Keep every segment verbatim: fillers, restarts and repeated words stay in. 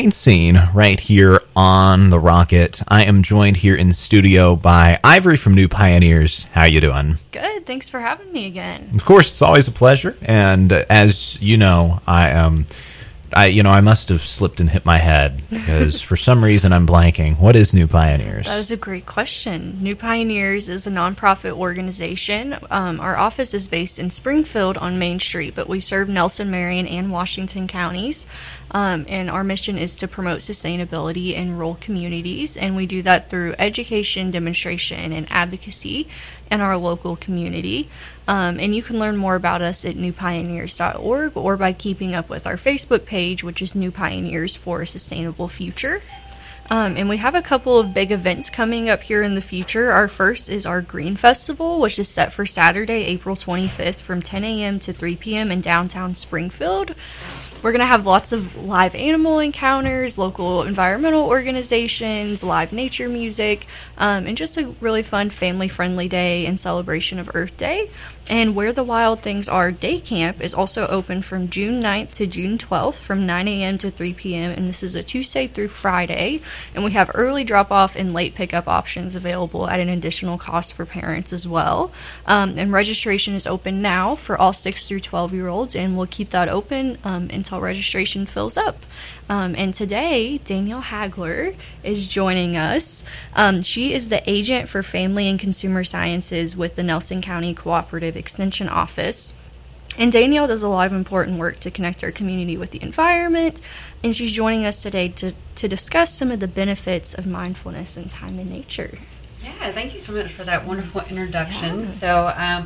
Scene right here on the Rocket. I am joined here in studio by Ivory from New Pioneers. How you doing? Good. Thanks for having me again. Of course, it's always a pleasure. And uh, as you know, I am. Um, I, you know, I must have slipped and hit my head because for some reason I'm blanking. What is New Pioneers? That is a great question. New Pioneers is a nonprofit organization. Um, our office is based in Springfield on Main Street, but we serve Nelson, Marion, and Washington counties. Um, and our mission is to promote sustainability in rural communities, and we do that through education, demonstration, and advocacy in our local community. Um, and you can learn more about us at new pioneers dot org or by keeping up with our Facebook page, which is New Pioneers for a Sustainable Future. Um, and we have a couple of big events coming up here in the future. Our first is our Green Festival, which is set for Saturday, April twenty-fifth from ten a.m. to three p.m. in downtown Springfield. We're going to have lots of live animal encounters, local environmental organizations, live nature music, um, and just a really fun family-friendly day in celebration of Earth Day. And Where the Wild Things Are Day Camp is also open from June ninth to June twelfth from nine a.m. to three p.m. And this is a Tuesday through Friday. And we have early drop-off and late pickup options available at an additional cost for parents as well. Um, and registration is open now for all six through twelve-year-olds, and we'll keep that open um, until registration fills up. Um, and today, Danielle Hagler is joining us. Um, she is the agent for Family and Consumer Sciences with the Nelson County Cooperative Extension Office. And Danielle does a lot of important work to connect our community with the environment, and she's joining us today to, to discuss some of the benefits of mindfulness and time in nature. Yeah, thank you so much for that wonderful introduction. Yeah. So um,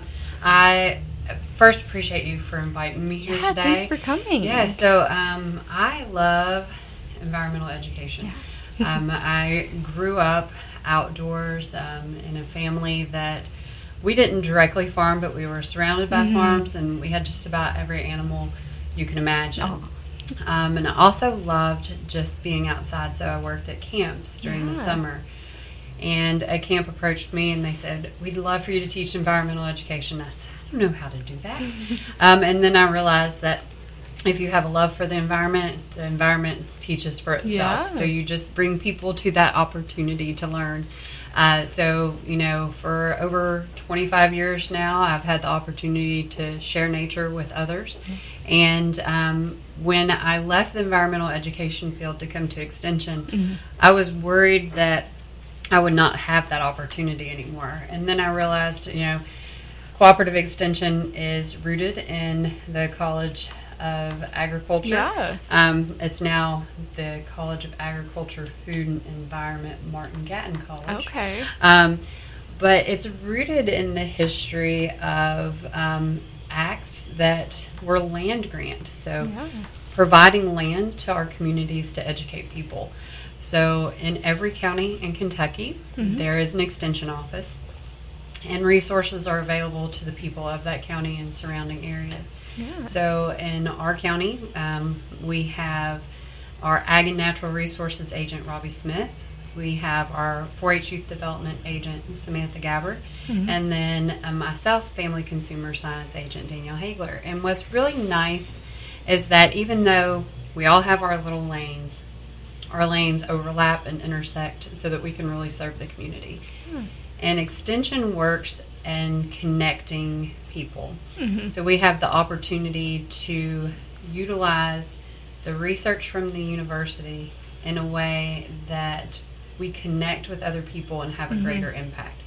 I first appreciate you for inviting me here yeah, today. Thanks for coming. Yeah, so um, I love environmental education. Yeah. um, I grew up outdoors um, in a family that we didn't directly farm, but we were surrounded by mm-hmm. farms, and we had just about every animal you can imagine. Oh. Um, and I also loved just being outside, so I worked at camps during yeah. the summer. And a camp approached me, and they said, "We'd love for you to teach environmental education." I said, "I don't know how to do that." um, and then I realized that if you have a love for the environment, the environment teaches for itself. Yeah. So you just bring people to that opportunity to learn. Uh, so, you know, for over twenty-five years now, I've had the opportunity to share nature with others. And um, when I left the environmental education field to come to Extension, mm-hmm. I was worried that I would not have that opportunity anymore. And then I realized, you know, Cooperative Extension is rooted in the College of Agriculture. Yeah. Um, it's now the College of Agriculture, Food and Environment, Martin Gatton College. Okay. Um, but it's rooted in the history of um, acts that were land grant. So Yeah. providing land to our communities to educate people. So in every county in Kentucky, mm-hmm. there is an extension office, and resources are available to the people of that county and surrounding areas. Yeah. So in our county, um, we have our Ag and Natural Resources agent, Robbie Smith. We have our four H Youth Development agent, Samantha Gabbard. Mm-hmm. And then uh, myself, Family Consumer Science agent, Danielle Hagler. And what's really nice is that even though we all have our little lanes, our lanes overlap and intersect so that we can really serve the community. Hmm. And Extension works in connecting people. Mm-hmm. So we have the opportunity to utilize the research from the university in a way that we connect with other people and have a mm-hmm. greater impact.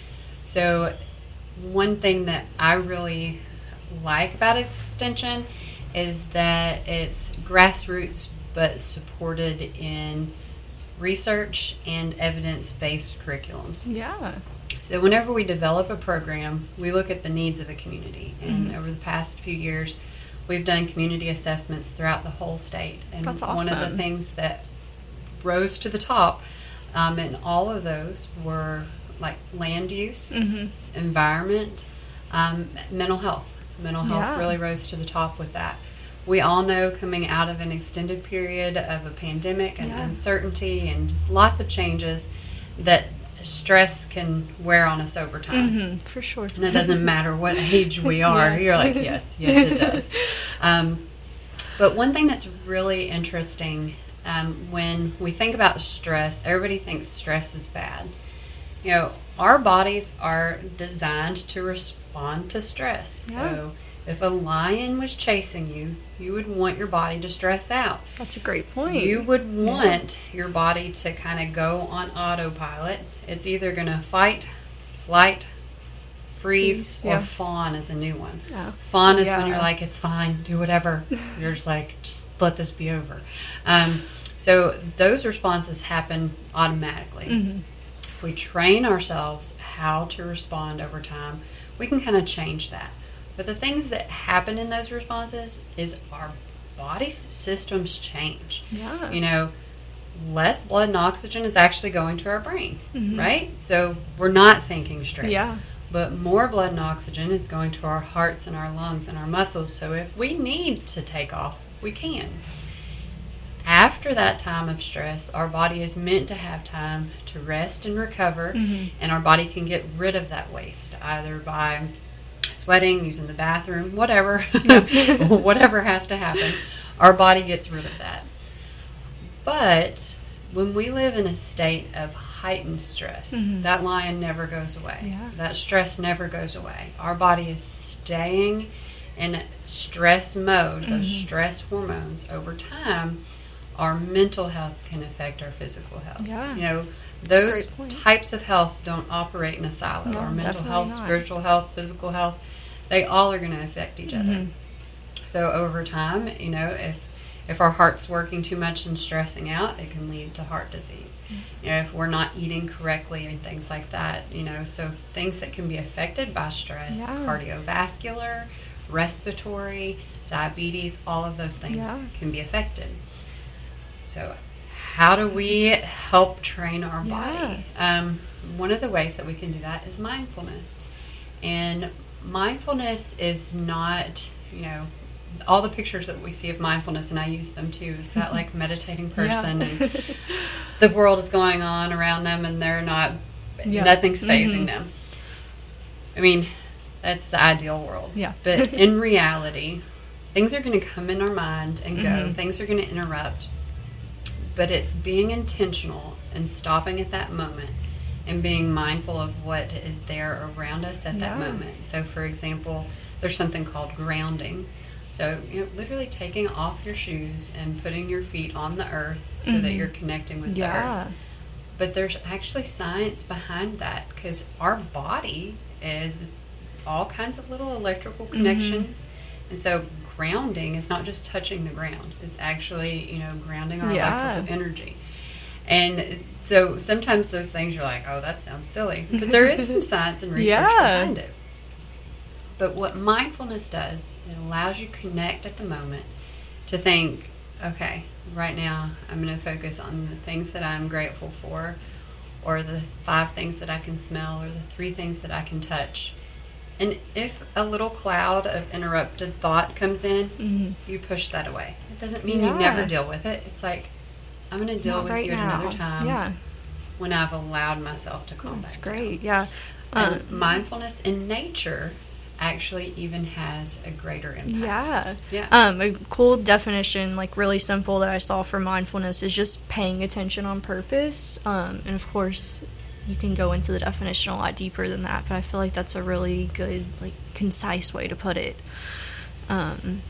So one thing that I really like about Extension is that it's grassroots but supported in research and evidence-based curriculums. Yeah. So whenever we develop a program, we look at the needs of a community. And mm-hmm. over the past few years, we've done community assessments throughout the whole state. And That's awesome. one of the things that rose to the top um, in all of those were like land use, mm-hmm. environment, um, mental health. Mental health Yeah. really rose to the top with that. We all know coming out of an extended period of a pandemic and Yeah. uncertainty and just lots of changes that stress can wear on us over time. Mm-hmm. For sure. And it doesn't matter what age we are. Yeah. You're like, yes, yes, it does. Um, but one thing that's really interesting um, when we think about stress, everybody thinks stress is bad. You know, our bodies are designed to respond to stress. Yeah. So if a lion was chasing you, you would want your body to stress out. That's a great point. You would want your body to kind of go on autopilot. It's either going to fight, flight, freeze, Freeze, or yeah. fawn is a new one. Oh. Fawn is Yeah. when you're like, it's fine, do whatever. You're just like, just let this be over. Um, so those responses happen automatically. Mm-hmm. If we train ourselves how to respond over time, we can kind of change that. But the things that happen in those responses is our body systems change. Yeah. You know, less blood and oxygen is actually going to our brain, Mhm. right? So we're not thinking straight. Yeah. But more blood and oxygen is going to our hearts and our lungs and our muscles. So if we need to take off, we can. After that time of stress, our body is meant to have time to rest and recover, Mhm. and our body can get rid of that waste, either by sweating, using the bathroom, whatever, whatever has to happen. Our body gets rid of that. But when we live in a state of heightened stress, Mhm. that lion never goes away. Yeah. That stress never goes away. Our body is staying in stress mode, those Mhm. stress hormones. Over time, our mental health can affect our physical health. Yeah. You know, a those great point. types of health don't operate in a silo. No, our mental definitely health, not. spiritual health, physical health, they all are going to affect each other. Mhm. So over time, you know, if if our heart's working too much and stressing out, it can lead to heart disease. You know, if we're not eating correctly and things like that, you know, so things that can be affected by stress, Yeah. cardiovascular, respiratory, diabetes, all of those things Yeah. can be affected. So how do we help train our body? Um, one of the ways that we can do that is mindfulness. And mindfulness is not, you know, all the pictures that we see of mindfulness, and I use them too, is that like meditating person Yeah. and the world is going on around them and they're not, Yeah. nothing's Mhm. phasing them. I mean, that's the ideal world. Yeah. But in reality, things are going to come in our mind and go. Mhm. Things are going to interrupt. But it's being intentional and stopping at that moment and being mindful of what is there around us at that Yeah. moment. So, for example, there's something called grounding. So, you know, literally taking off your shoes and putting your feet on the earth so that Mhm. you're connecting with the Yeah. earth. But there's actually science behind that because our body is all kinds of little electrical connections. And so grounding is not just touching the ground. It's actually, you know, grounding our Yeah. electrical energy. And so sometimes those things you're like, oh, that sounds silly. But there is some science and research Yeah. behind it. But what mindfulness does, it allows you to connect at the moment to think, okay, right now I'm going to focus on the things that I'm grateful for, or the five things that I can smell, or the three things that I can touch. And if a little cloud of interrupted thought comes in, Mhm. you push that away. It doesn't mean you Yeah. never deal with it. It's like, I'm going to deal Not with right you at now. another time Yeah. when I've allowed myself to calm That's back down. great. Yeah. And Um, mindfulness in nature actually even has a greater impact. Yeah. Yeah. Um, a cool definition, like really simple, that I saw for mindfulness is just paying attention on purpose. Um, and of course, you can go into the definition a lot deeper than that, but I feel like that's a really good, like, concise way to put it. Um,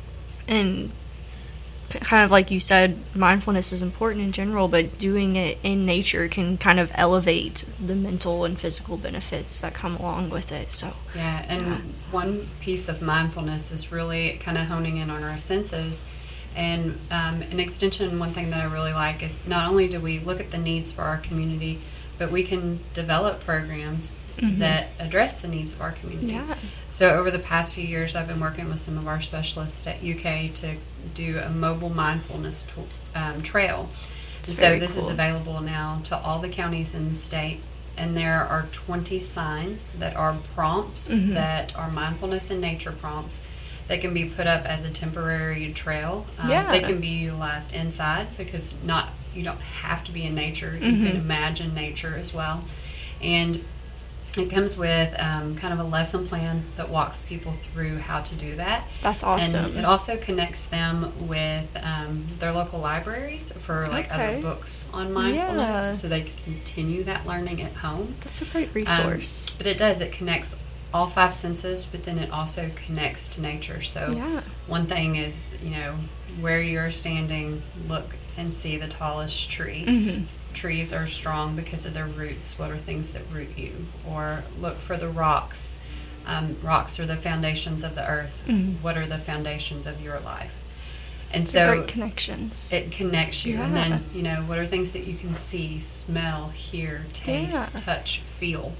and kind of like you said, mindfulness is important in general, but doing it in nature can kind of elevate the mental and physical benefits that come along with it. So Yeah, and Yeah. one piece of mindfulness is really kind of honing in on our senses. And um, an extension, one thing that I really like is not only do we look at the needs for our community, but we can develop programs Mhm. that address the needs of our community. yeah. So over the past few years, I've been working with some of our specialists at U K to do a mobile mindfulness to, um, trail. It's And very so this is cool. available now to all the counties in the state. And there are twenty signs that are prompts Mhm. that are mindfulness and nature prompts that can be put up as a temporary trail. Um, Yeah. They can be utilized inside because not you don't have to be in nature. You Mhm. can imagine nature as well. And It comes with um, kind of a lesson plan that walks people through how to do that. That's awesome. And it also connects them with um, their local libraries for like Okay. other books on mindfulness, Yeah. so they can continue that learning at home. That's a great Um, resource. but it does, it connects all five senses, but then it also connects to nature. So Yeah. one thing is, you know, where you're standing, look and see the tallest tree. Mhm. Trees are strong because of their roots. What are things that root you? Or look for the rocks. Um, rocks are the foundations of the earth. Mhm. What are the foundations of your life? And Those are so great connections. it connects you. And Yeah. then, you know, what are things that you can see, smell, hear, taste, Yeah. touch, feel?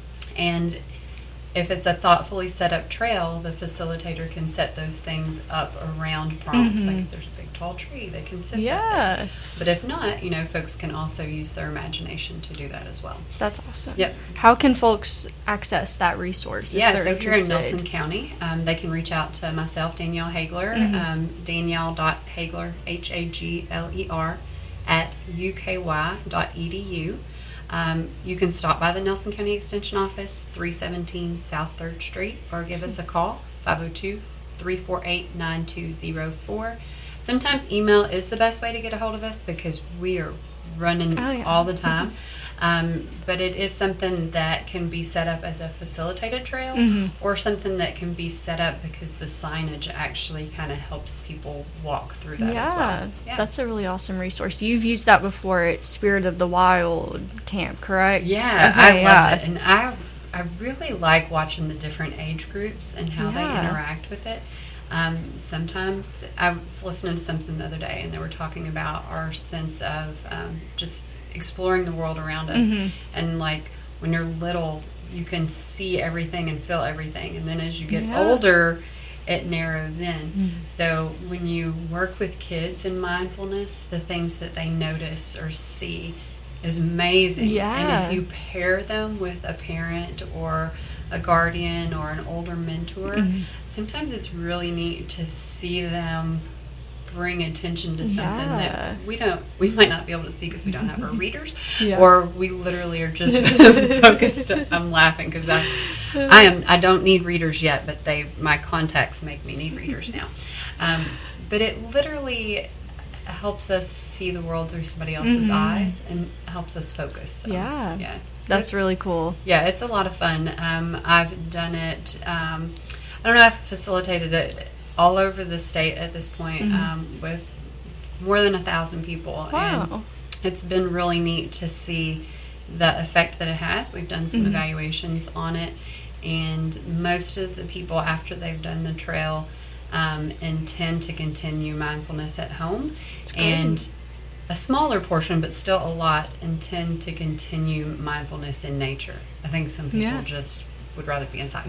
And if it's a thoughtfully set up trail, the facilitator can set those things up around prompts. Mhm. Like if there's a big tall tree, they can sit that Yeah. there. But if not, you know, folks can also use their imagination to do that as well. That's awesome. Yep. How can folks access that resource if Yeah, they're so if you're in interested? Nelson County, um, they can reach out to myself, Danielle Hagler, Mhm. um, Danielle.Hagler, H A G L E R, at U K Y dot E D U. Um, you can stop by the Nelson County Extension Office, three seventeen South third Street, or give us a call, five oh two, three four eight, nine two oh four. Sometimes email is the best way to get a hold of us because we are running Oh, yeah. all the time. Um, but it is something that can be set up as a facilitated trail Mhm. or something that can be set up because the signage actually kind of helps people walk through that yeah, as well. Yeah, that's a really awesome resource. You've used that before at Spirit of the Wild camp, correct? yeah, Okay, I love yeah. it. And I, I really like watching the different age groups and how they Yeah. interact with it. Um, sometimes I was listening to something the other day and they were talking about our sense of um, just exploring the world around us. Mhm. And like when you're little, you can see everything and feel everything. And then as you get Yeah. older, it narrows in. Mhm. So when you work with kids in mindfulness, the things that they notice or see is amazing. Yeah. And if you pair them with a parent or a guardian or an older mentor, Mhm. sometimes it's really neat to see them bring attention to something Yeah. that we don't, we might not be able to see because we don't have our readers, Yeah. or we literally are just focused. I'm laughing because I, I am, I don't need readers yet, but they, my contacts make me need readers now. Um, but it literally helps us see the world through somebody else's Mhm. eyes and helps us focus. So, Yeah. yeah. So That's it's- really cool. Yeah, it's a lot of fun. Um, I've done it. Um, I don't know. I've facilitated it all over the state at this point Mhm. um, with more than a thousand people, Wow. and it's been really neat to see the effect that it has. We've done some Mhm. evaluations on it, and most of the people after they've done the trail um, intend to continue mindfulness at home, It's great. and a smaller portion, but still a lot, intend to continue mindfulness in nature. I think some people Yeah. just would rather be inside.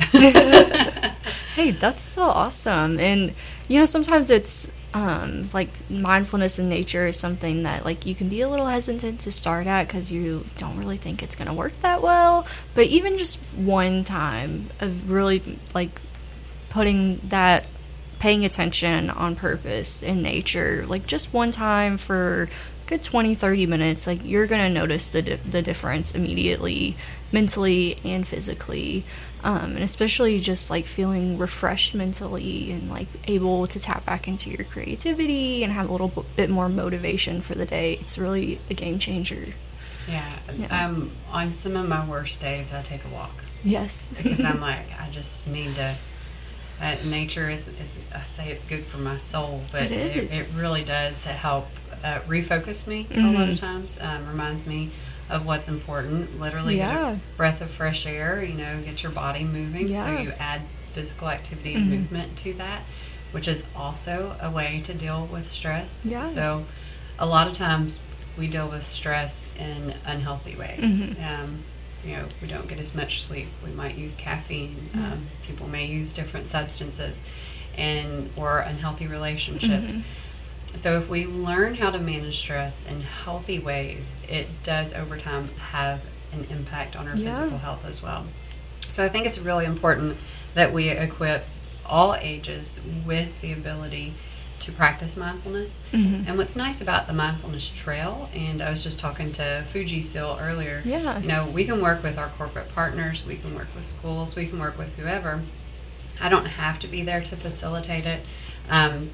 Hey, that's so awesome. And you know, sometimes it's um, like mindfulness in nature is something that like you can be a little hesitant to start at because you don't really think it's going to work that well. But even just one time of really like putting that, paying attention on purpose in nature, like just one time for a good twenty, thirty minutes, like you're going to notice the, di- the difference immediately, mentally and physically. Um, and especially just like feeling refreshed mentally and like able to tap back into your creativity and have a little b- bit more motivation for the day. It's really a game changer. Yeah. Yeah. Um, on some of my worst days, I take a walk Yes. because I'm like, I just need to. Uh, nature is, is, I say it's good for my soul, but It it, it, is. really does help uh, refocus me a lot of Mhm. times. Um, reminds me of what's important. Literally, get Yeah. a breath of fresh air. You know, get your body moving. Yeah. So you add physical activity and Mhm. movement to that, which is also a way to deal with stress. Yeah. So, a lot of times we deal with stress in unhealthy ways. Mhm. Um, you know, we don't get as much sleep. We might use caffeine. Yeah. Um, people may use different substances, and or unhealthy relationships. Mhm. So if we learn how to manage stress in healthy ways, it does over time have an impact on our Yeah. physical health as well. So I think it's really important that we equip all ages with the ability to practice mindfulness. Mm-hmm. And what's nice about the mindfulness trail, and I was just talking to Fuji Seal earlier, Yeah. you know, we can work with our corporate partners, we can work with schools, we can work with whoever. I don't have to be there to facilitate it. Um,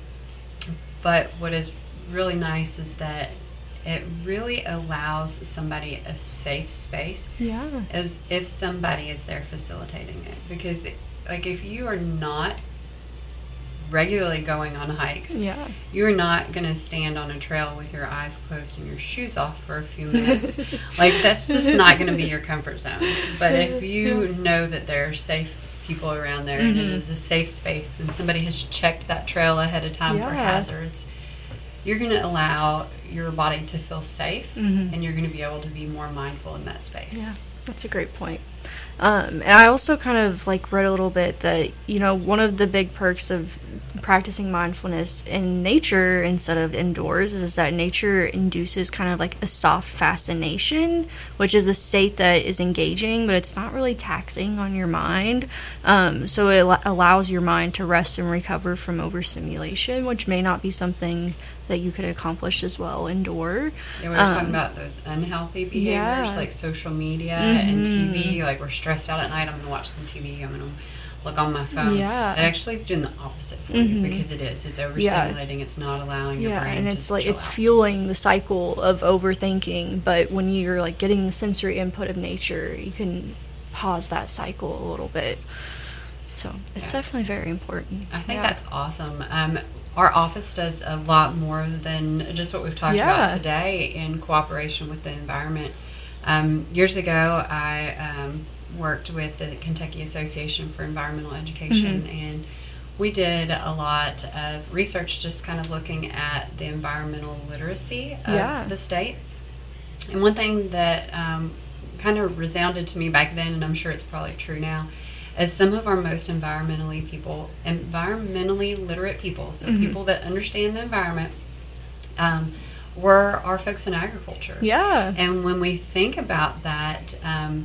but what is really nice is that it really allows somebody a safe space Yeah. as if somebody is there facilitating it. Because, like, if you are not regularly going on hikes, Yeah. you're not going to stand on a trail with your eyes closed and your shoes off for a few minutes. Like, that's just not going to be your comfort zone. But if you know that there are safe people around there, and it Mhm. is a safe space, and somebody has checked that trail ahead of time for Yeah. hazards, you're going to allow your body to feel safe, Mhm. and you're going to be able to be more mindful in that space. Yeah, that's a great point. Um, and I also kind of like read a little bit that, you know, one of the big perks of practicing mindfulness in nature instead of indoors is that nature induces kind of like a soft fascination, which is a state that is engaging, but it's not really taxing on your mind. Um, so it al- allows your mind to rest and recover from overstimulation, which may not be something that you could accomplish as well indoor. Yeah, we were Um, talking about those unhealthy behaviors yeah. like social media and T V. Mhm. Like, we're stressed out at night, I'm going to watch some T V, I'm going to look on my phone. Yeah. It actually is doing the opposite for Mhm. you, because it is. It's overstimulating. It's not allowing your Yeah, brain and to it's like chill it's out. fueling the cycle of overthinking. But when you're like getting the sensory input of nature, you can pause that cycle a little bit. So it's Yeah. definitely very important. I think Yeah. that's awesome. Um, our office does a lot more than just what we've talked Yeah. about today in cooperation with the environment. Um, years ago, I um, worked with the Kentucky Association for Environmental Education, Mhm. and we did a lot of research just kind of looking at the environmental literacy of Yeah. the state. And one thing that um, kind of resounded to me back then, and I'm sure it's probably true now, as some of our most environmentally people, environmentally literate people, so Mhm. people that understand the environment, um, were our folks in agriculture. Yeah. And when we think about that, um,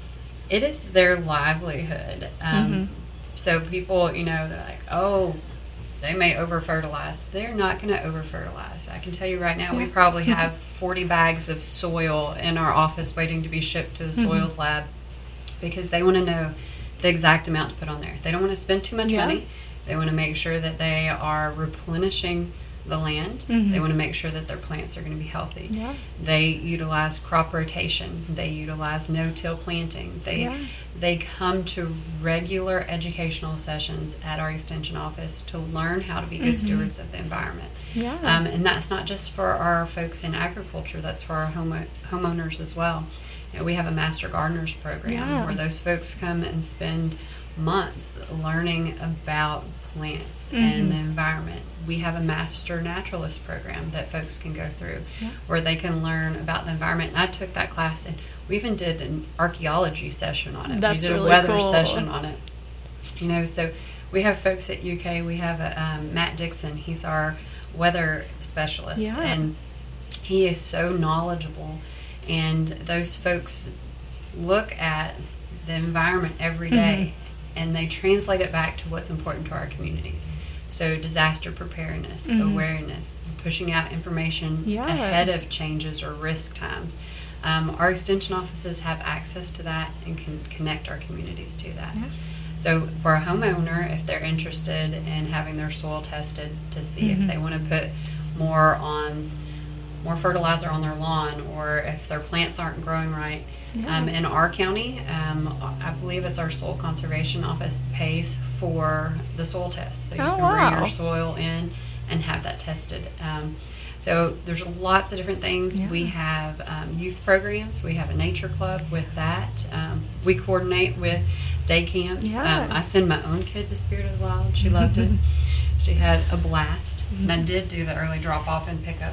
it is their livelihood. Um, Mhm. So people, you know, they're like, oh, they may over fertilize. They're not going to over fertilize. I can tell you right now, we Yeah. probably have forty bags of soil in our office waiting to be shipped to the Mhm. soils lab, because they want to know the exact amount to put on there. They don't want to spend too much Yeah. money. They want to make sure that they are replenishing the land. Mhm. They want to make sure that their plants are going to be healthy. Yeah. They utilize crop rotation. They utilize no-till planting. They Yeah. they come to regular educational sessions at our extension office to learn how to be good Mhm. stewards of the environment. Yeah. Um, and that's not just for our folks in agriculture. That's for our home homeowners as well. You know, we have a Master Gardeners program Yeah. where those folks come and spend months learning about plants Mhm. and the environment. We have a Master Naturalist program that folks can go through, Yeah. where they can learn about the environment. And I took that class, and we even did an archaeology session on it. That's we did really a weather cool. session on it. You know, so we have folks at U K. We have a, um, Matt Dixon. He's our weather specialist, Yeah. and he is so knowledgeable. And those folks look at the environment every day, Mm-hmm. and they translate it back to what's important to our communities. So disaster preparedness, Mhm. awareness, pushing out information Yeah. ahead of changes or risk times. Um, our extension offices have access to that and can connect our communities to that. Yeah. So for a homeowner, if they're interested in having their soil tested to see Mhm. if they want to put more on more fertilizer on their lawn, or if their plants aren't growing right. Yeah. Um, in our county, um, I believe it's our soil conservation office pays for the soil test. So you Oh, can bring wow. your soil in and have that tested. Um, so there's lots of different things. Yeah. We have um, youth programs. We have a nature club with that. Um, we coordinate with day camps. Yeah. Um, I send my own kid to Spirit of the Wild. She loved it. She had a blast. And I did do the early drop off and pick up.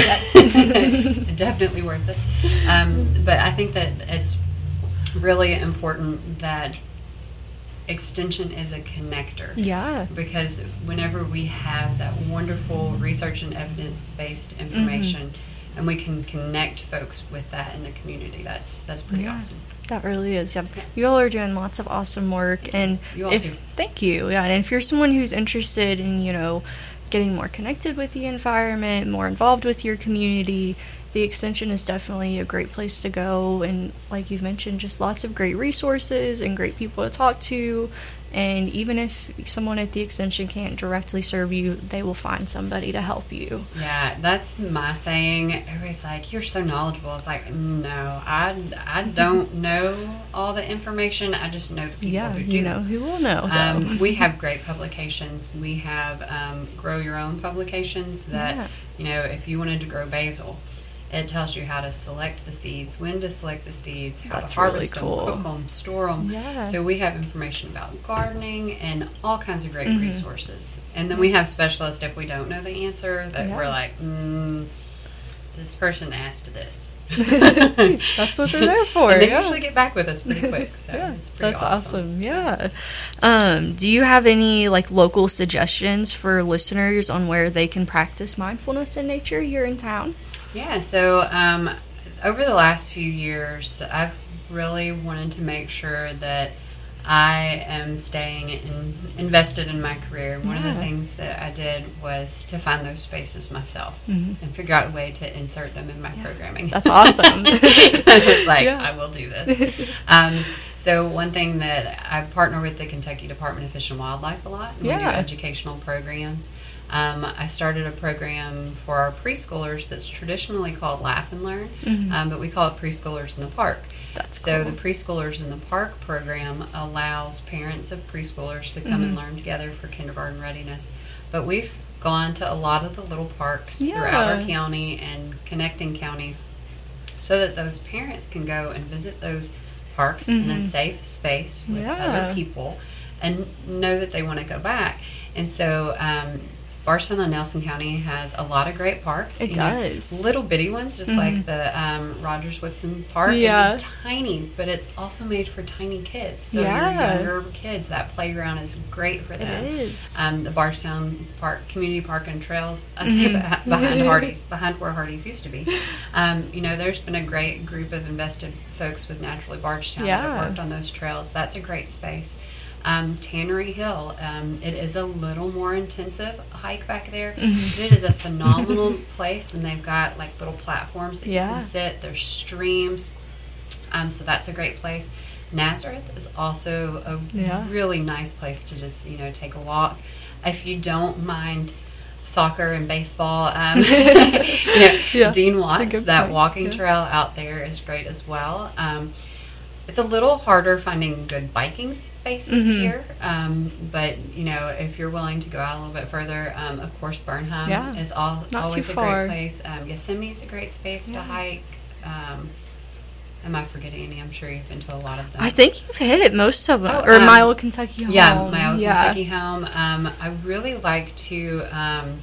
It's definitely worth it. Um, but I think that it's really important that extension is a connector. Yeah. Because whenever we have that wonderful research and evidence based information, and we can connect folks with that in the community, that's that's pretty Yeah. awesome. That really is. Yeah, you all are doing lots of awesome work, and You all if too. thank you. Yeah, and if you're someone who's interested in, you know, getting more connected with the environment, more involved with your community, the Extension is definitely a great place to go. And like you've mentioned, just lots of great resources and great people to talk to. And even if someone at the Extension can't directly serve you, they will find somebody to help you. Yeah, that's my saying. Everybody's like, you're so knowledgeable. It's like, no, I, I don't know all the information. I just know the people Yeah, who do. you know who will know. Um, we have great publications. We have um, Grow Your Own publications that, Yeah. you know, if you wanted to grow basil, it tells you how to select the seeds, when to select the seeds, how That's to really harvest cool. them, cook them, store them. Yeah. So we have information about gardening and all kinds of great Mhm. resources. And then we have specialists if we don't know the answer that Yeah. we're like, mm, this person asked this. That's what they're there for. And they yeah. usually get back with us pretty quick. So Yeah, it's pretty that's awesome. awesome. Yeah. Um, do you have any like local suggestions for listeners on where they can practice mindfulness in nature here in town? Yeah, so um, over the last few years, I've really wanted to make sure that I am staying in, invested in my career. One of Yeah. the things that I did was to find those spaces myself Mhm. and figure out a way to insert them in my Yeah. programming. That's awesome. I was like, Yeah. I will do this. Um, so one thing that I partner with the Kentucky Department of Fish and Wildlife a lot. And We do Yeah. educational programs. Um, I started a program for our preschoolers that's traditionally called Laugh and Learn, Mhm. um, but we call it Preschoolers in the Park. That's So cool. the Preschoolers in the Park program allows parents of preschoolers to come and Mhm. learn together for kindergarten readiness. But we've gone to a lot of the little parks Yeah. throughout our county and connecting counties so that those parents can go and visit those parks in a Mhm. safe space with Yeah. other people and know that they want to go back. And so um, Bardstown and Nelson County has a lot of great parks. It you know, does. little bitty ones, just Mhm. like the um, Rogers Woodson Park. Yeah. It's tiny, but it's also made for tiny kids. So Yeah. your younger kids, that playground is great for It them. is. Um, the Bardstown Park, Community Park and Trails, I say Mhm. beh- behind Hardee's, behind where Hardee's used to be. Um, you know, there's been a great group of invested folks with Naturally Bardstown that Yeah. have worked on those trails. That's a great space. Um, Tannery Hill, um, it is a little more intensive hike back there. Mhm. It is a phenomenal place, and they've got like little platforms that you Yeah. can sit. There's streams, um, so that's a great place. Nazareth is also a Yeah. really nice place to just you know take a walk. If you don't mind soccer and baseball, um, you know, Yeah, Dean that's a Watts, good that point. walking Yeah. trail out there is great as well. Um, it's a little harder finding good biking spaces Mhm. here, um, but you know if you're willing to go out a little bit further, um, of course Burnham Yeah. is all, Not always too a far. great place. Um, Yosemite is a great space Yeah. to hike. Um, am I forgetting any? I'm sure you've been to a lot of them. I think you've hit most of them. Oh, or um, My Old Kentucky Home. Yeah, my old Yeah. Kentucky home. Um, I really like to. Um,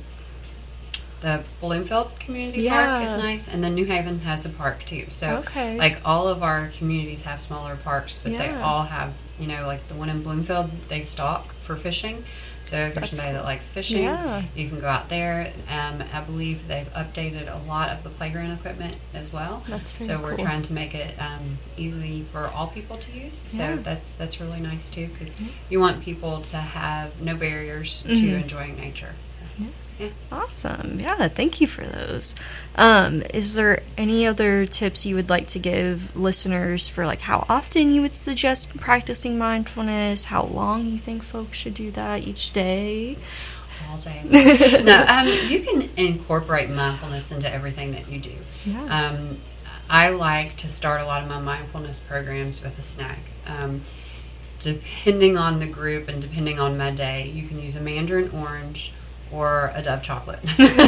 the Bloomfield Community Park is Yeah. nice, and then New Haven has a park too. So, Okay. like all of our communities have smaller parks, but they Yeah. all have, you know, like the one in Bloomfield, they stock for fishing. So if you're That's somebody cool. that likes fishing, Yeah. you can go out there. Um, I believe they've updated a lot of the playground equipment as well. That's very So we're cool. trying to make it um, easy for all people to use. So Yeah. that's that's really nice too, because Mhm. you want people to have no barriers Mhm. to enjoying nature. So, Yeah. yeah. Awesome. Yeah, thank you for those. Um, is there any other tips you would like to give listeners for like how often you would suggest practicing mindfulness, how long you think folks should do that each day? All day. No, um, you can incorporate mindfulness into everything that you do. Yeah. Um, I like to start a lot of my mindfulness programs with a snack. Um, depending on the group and depending on my day, you can use a mandarin orange or a Dove chocolate.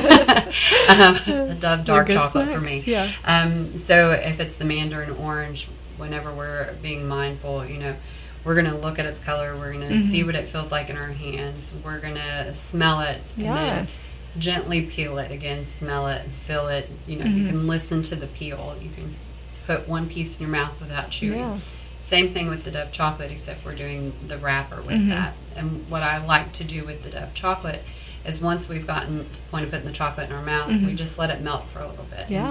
um, a Dove dark good chocolate for snacks, me. yeah. Um, so if it's the mandarin orange, whenever we're being mindful, you know, we're going to look at its color. We're going to Mhm. see what it feels like in our hands. We're going to smell it. And Yeah. then gently peel it again, smell it, feel it. You know, you Mhm. can listen to the peel. You can put one piece in your mouth without chewing. Yeah. Same thing with the Dove chocolate, except we're doing the wrapper with Mhm. that. And what I like to do with the Dove chocolate is once we've gotten to the point of putting the chocolate in our mouth, Mhm. we just let it melt for a little bit. Yeah. And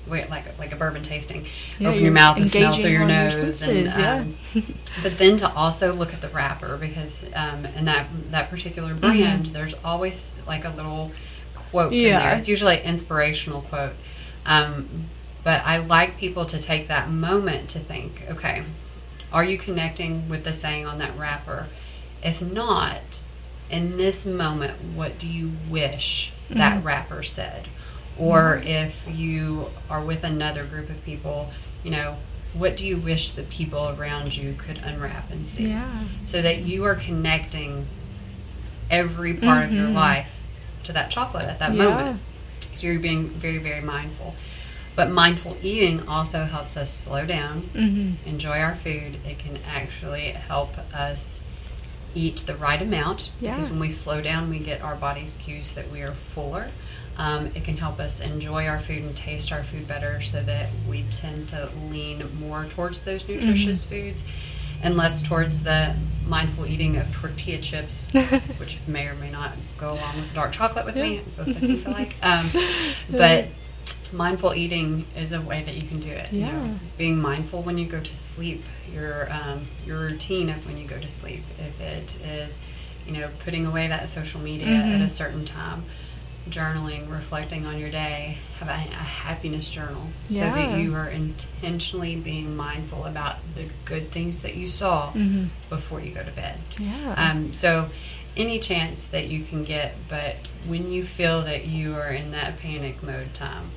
wait, like like a bourbon tasting. Yeah, Open you're your mouth and smell engaging through your on your nose. senses, and, um, but then to also look at the wrapper, because um, in that that particular brand, Mm-hmm. there's always like a little quote in Yeah. there. It's usually an inspirational quote. Um, but I like people to take that moment to think, okay, are you connecting with the saying on that wrapper? If not, in this moment, what do you wish that Mm-hmm. wrapper said? Or if you are with another group of people, you know, what do you wish the people around you could unwrap and see? Yeah. So that you are connecting every part of your Mhm. life to that chocolate at that Yeah. moment. So you're being very, very mindful. But mindful eating also helps us slow down, Mm-hmm. enjoy our food. It can actually help us eat the right amount, because Yeah. when we slow down, we get our body's cues that we are fuller. Um, it can help us enjoy our food and taste our food better, so that we tend to lean more towards those nutritious foods and less towards the mindful eating of tortilla chips, which may or may not go along with dark chocolate with me. Both those things I like. Um, but mindful eating is a way that you can do it. You Yeah. know, being mindful when you go to sleep, your um, your routine of when you go to sleep. If it is, you know, putting away that social media Mhm. at a certain time, journaling, reflecting on your day, have a, a happiness journal, so Yeah. that you are intentionally being mindful about the good things that you saw Mhm. before you go to bed. Yeah. Um, so any chance that you can get, but when you feel that you are in that panic mode time,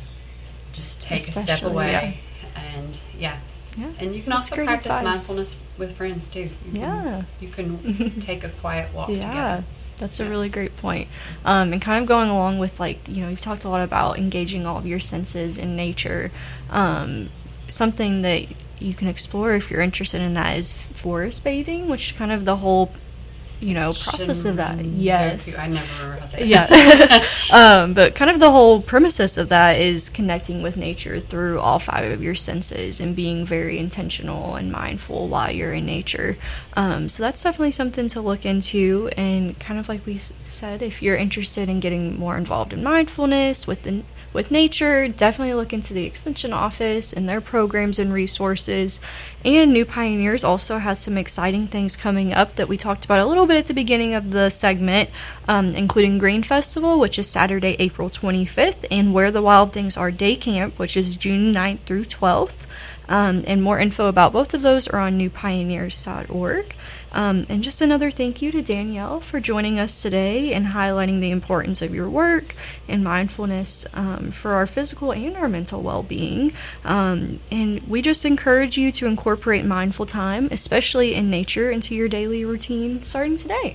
just take a step Especially, away. And yeah. Yeah. And you can That's also great practice advice. mindfulness with friends too. You can, Yeah. You can take a quiet walk Yeah, together. that's a Yeah. really great point. Um, and kind of going along with, like, you know, you've talked a lot about engaging all of your senses in nature. Um, something that you can explore if you're interested in that is forest bathing, which kind of the whole, you know, process of that. Shouldn't Yes. go to- I never remember how to say it. Yeah. um, but kind of the whole premises of that is connecting with nature through all five of your senses and being very intentional and mindful while you're in nature. Um, so that's definitely something to look into. And kind of like we s- said, if you're interested in getting more involved in mindfulness with the with nature, definitely look into the Extension Office and their programs and resources. And New Pioneers also has some exciting things coming up that we talked about a little bit at the beginning of the segment, um, including Green Festival, which is Saturday, April twenty-fifth, and Where the Wild Things Are Day Camp, which is June ninth through twelfth. Um, and more info about both of those are on new pioneers dot org. Um, and just another thank you to Danielle for joining us today and highlighting the importance of your work and mindfulness um, for our physical and our mental well-being. Um, and we just encourage you to incorporate mindful time, especially in nature, into your daily routine starting today.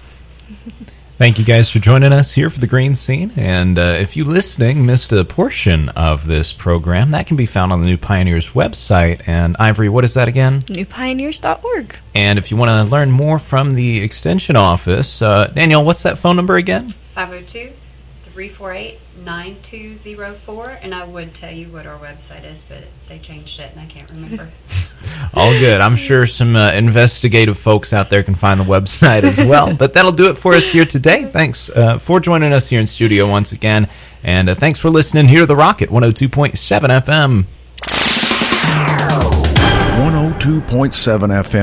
Thank you guys for joining us here for the Green Scene. And uh, if you listening missed a portion of this program, that can be found on the New Pioneers website. And Ivory, what is that again? new pioneers dot org. And if you want to learn more from the Extension Office, uh, Danielle, what's that phone number again? five oh two, three four eight, nine two oh four. And I would tell you what our website is, but they changed it and I can't remember. All good. I'm sure some uh, investigative folks out there can find the website as well. But that'll do it for us here today. Thanks uh, for joining us here in studio once again. And uh, thanks for listening here to The Rocket, one oh two point seven F M. one oh two point seven F M.